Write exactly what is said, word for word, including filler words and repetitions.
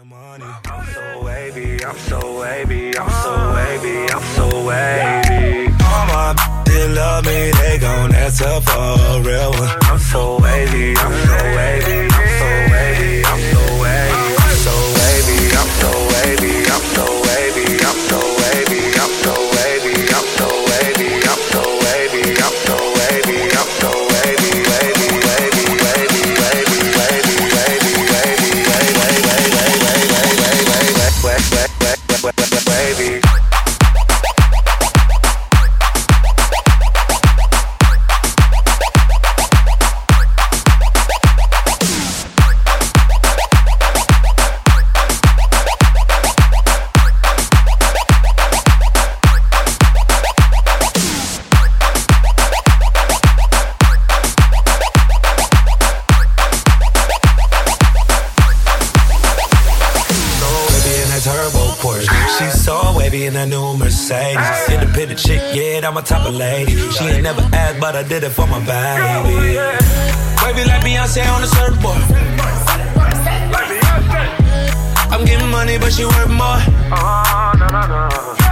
I'm so wavy, I'm so wavy, I'm so wavy, I'm so wavy. All my bitches love me, they gon' answer for a real one. I'm so wavy, I'm so wavy, I'm so wavy, I'm so wavy. I'm so wavy, I'm so wavy, I'm so wavy, I'm so wavy, I'm so wavy, I'm so wavy, I'm so wavy, I'm so wavy, I'm so wavy, wavy, wavy, wavy, wavy, wavy, wavy, wavy, wavy, wavy, wavy, wavy. In a new Mercedes, independent chick, yeah, I'm a type of lady. She ain't never asked, but I did it for my baby. Wavy like Beyonce on the surfboard. I'm getting money, but she worth more.